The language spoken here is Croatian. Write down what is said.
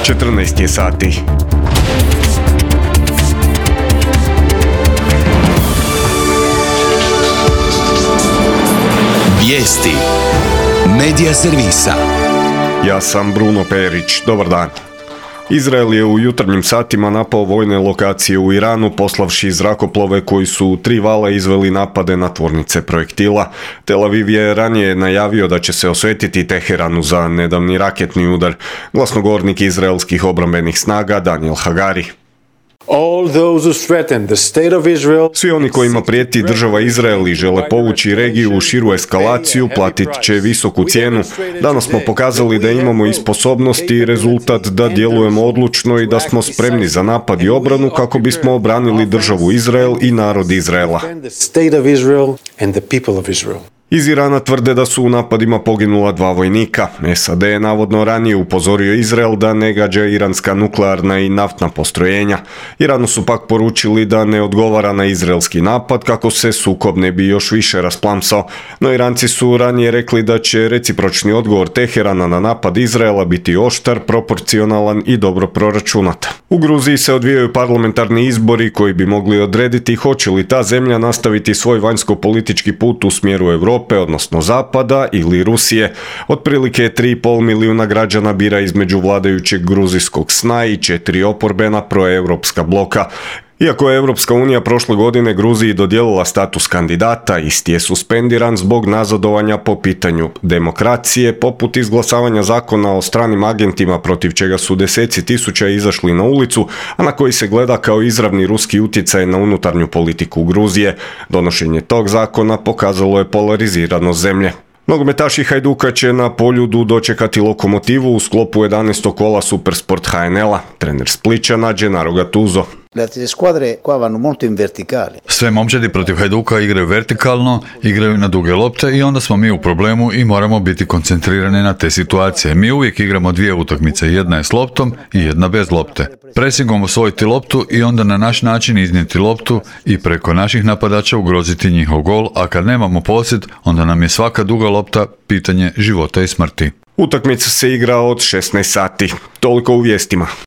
14 je sati. Vijesti Medija servisa. Ja sam Bruno Perić. Dobar dan. Izrael je u jutarnjim satima napao vojne lokacije u Iranu, poslavši zrakoplove koji su u 3 vala izveli napade na tvornice projektila. Tel Aviv je ranije najavio da će se osvetiti Teheranu za nedavni raketni udar. Glasnogovornik izraelskih obrambenih snaga Daniel Hagari. Svi oni kojima prijeti država Izrael i žele povući regiju u širu eskalaciju platit će visoku cijenu. Danas smo pokazali da imamo i sposobnost i rezultat da djelujemo odlučno i da smo spremni za napad i obranu kako bismo obranili državu Izrael i narod Izraela. Iz Irana tvrde da su u napadima poginula 2 vojnika. SAD je navodno ranije upozorio Izrael da ne gađa iranska nuklearna i naftna postrojenja. Iranu su pak poručili da ne odgovara na izraelski napad kako se sukob ne bi još više rasplamsao. No Iranci su ranije rekli da će recipročni odgovor Teherana na napad Izraela biti oštar, proporcionalan i dobro proračunat. U Gruziji se odvijaju parlamentarni izbori koji bi mogli odrediti hoće li ta zemlja nastaviti svoj vanjsko-politički put u smjeru Europe, odnosno Zapada ili Rusije. Otprilike 3,5 milijuna građana bira između vladajućeg gruzijskog sna i 4 oporbena proeuropska bloka. Iako je Europska unija prošle godine Gruziji dodijelila status kandidata, isti je suspendiran zbog nazadovanja po pitanju demokracije, poput izglasavanja zakona o stranim agentima protiv čega su deseci tisuća izašli na ulicu, a na koji se gleda kao izravni ruski utjecaj na unutarnju politiku Gruzije. Donošenje tog zakona pokazalo je polariziranost zemlje. Nogometaši Hajduka će na Poljudu dočekati Lokomotivu u sklopu 11. kola Supersport HNL-a. Trener Splićana Gennaro Gattuso. Sve momčadi protiv Hajduka igraju vertikalno, igraju na duge lopte i onda smo mi u problemu i moramo biti koncentrirani na te situacije. Mi uvijek igramo 2 utakmice, jedna je s loptom i jedna bez lopte. Presingom osvojiti loptu i onda na naš način iznijeti loptu i preko naših napadača ugroziti njihov gol, a kad nemamo posjed, onda nam je svaka duga lopta pitanje života i smrti. Utakmica se igra od 16 sati. Toliko u vijestima.